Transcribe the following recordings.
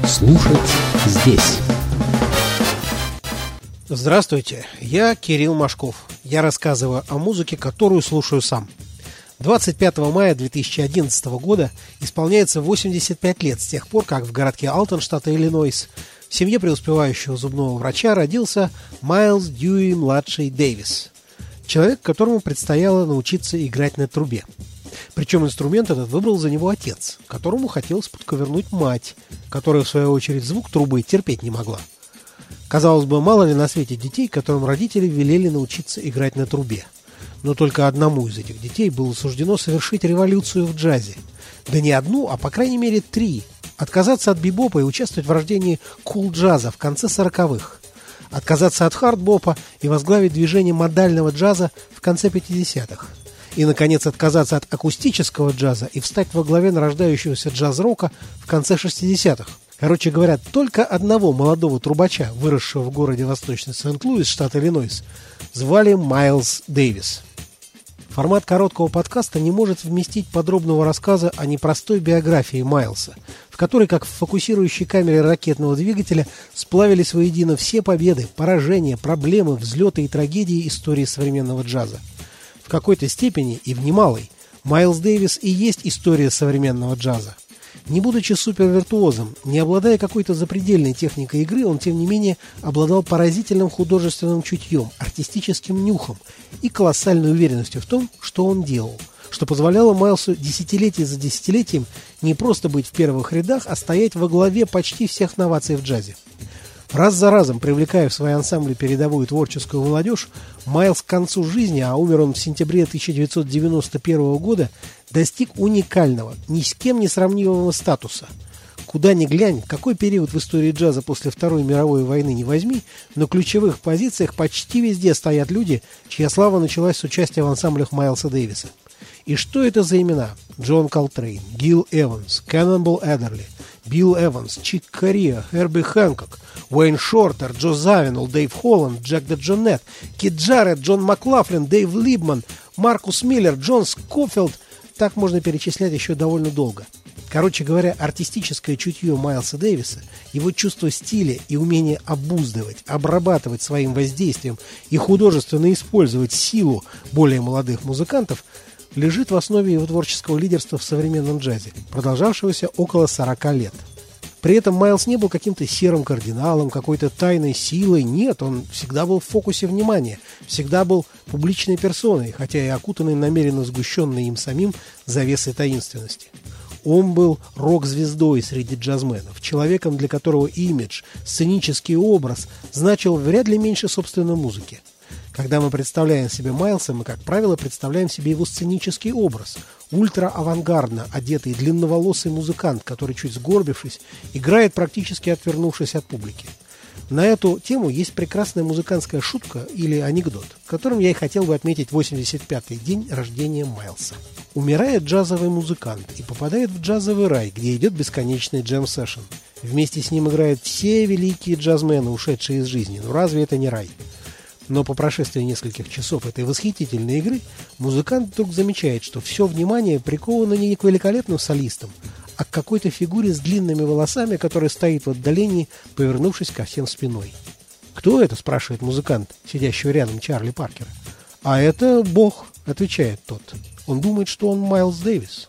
Слушать здесь. Здравствуйте, я Кирилл Машков. Я рассказываю о музыке, которую слушаю сам. 25 мая 2011 года исполняется 85 лет с тех пор, как в городке Алтон, штата Иллинойс, в семье преуспевающего зубного врача родился Майлз Дьюи-младший Дэвис. Человек, которому предстояло научиться играть на трубе. Причем инструмент этот выбрал за него отец, которому хотелось подковырнуть мать, которая, в свою очередь, звук трубы терпеть не могла. Казалось бы, мало ли на свете детей, которым родители велели научиться играть на трубе. Но только одному из этих детей было суждено совершить революцию в джазе. Да не одну, а по крайней мере 3. Отказаться от бибопа и участвовать в рождении кул-джаза в конце 40-х. Отказаться от хард-бопа и возглавить движение модального джаза в конце 50-х. И, наконец, отказаться от акустического джаза и встать во главе нарождающегося джаз-рока в конце 60-х. Короче говоря, только одного молодого трубача, выросшего в городе Восточный Сент-Луис, штат Иллинойс, звали Майлз Дэвис. Формат короткого подкаста не может вместить подробного рассказа о непростой биографии Майлза, в которой, как в фокусирующей камере ракетного двигателя, сплавились воедино все победы, поражения, проблемы, взлеты и трагедии истории современного джаза. В какой-то степени, и в немалой, Майлз Дэвис и есть история современного джаза. Не будучи супервиртуозом, не обладая какой-то запредельной техникой игры, он, тем не менее, обладал поразительным художественным чутьем, артистическим нюхом и колоссальной уверенностью в том, что он делал, что позволяло Майлсу десятилетие за десятилетием не просто быть в первых рядах, а стоять во главе почти всех новаций в джазе. Раз за разом привлекая в свои ансамбли передовую творческую молодежь, Майлз к концу жизни, а умер он в сентябре 1991 года, достиг уникального, ни с кем не сравнимого статуса. Куда ни глянь, какой период в истории джаза после Второй мировой войны не возьми, на ключевых позициях почти везде стоят люди, чья слава началась с участия в ансамблях Майлза Дэвиса. И что это за имена? Джон Колтрейн, Гил Эванс, Кэннонболл Эдерли, Билл Эванс, Чик Кориа, Херби Хэнкок, Уэйн Шортер, Джо Завинул, Дэйв Холланд, Джек де Джонет, Кид Джарретт, Джон Маклафлин, Дэйв Либман, Маркус Миллер, Джон Скофилд. Так можно перечислять еще довольно долго. Короче говоря, артистическое чутье Майлза Дэвиса, его чувство стиля и умение обуздывать, обрабатывать своим воздействием и художественно использовать силу более молодых музыкантов лежит в основе его творческого лидерства в современном джазе, продолжавшегося около 40 лет. При этом Майлз не был каким-то серым кардиналом, какой-то тайной силой. Нет, он всегда был в фокусе внимания, всегда был публичной персоной, хотя и окутанной намеренно сгущенной им самим завесой таинственности. Он был рок-звездой среди джазменов, человеком, для которого имидж, сценический образ значил вряд ли меньше собственной музыки. Когда мы представляем себе Майлза, мы, как правило, представляем себе его сценический образ. Ультра-авангардно одетый длинноволосый музыкант, который, чуть сгорбившись, играет, практически отвернувшись от публики. На эту тему есть прекрасная музыкантская шутка или анекдот, которым я и хотел бы отметить 85-й день рождения Майлза. Умирает джазовый музыкант и попадает в джазовый рай, где идет бесконечный джем-сэшн. Вместе с ним играют все великие джазмены, ушедшие из жизни. Но разве это не рай? Но по прошествии нескольких часов этой восхитительной игры музыкант вдруг замечает, что все внимание приковано не к великолепным солистам, а к какой-то фигуре с длинными волосами, которая стоит в отдалении, повернувшись ко всем спиной. «Кто это?» – спрашивает музыкант, сидящего рядом Чарли Паркера. «А это Бог», – отвечает тот. Он думает, что он Майлз Дэвис.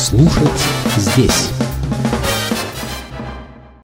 Слушать здесь.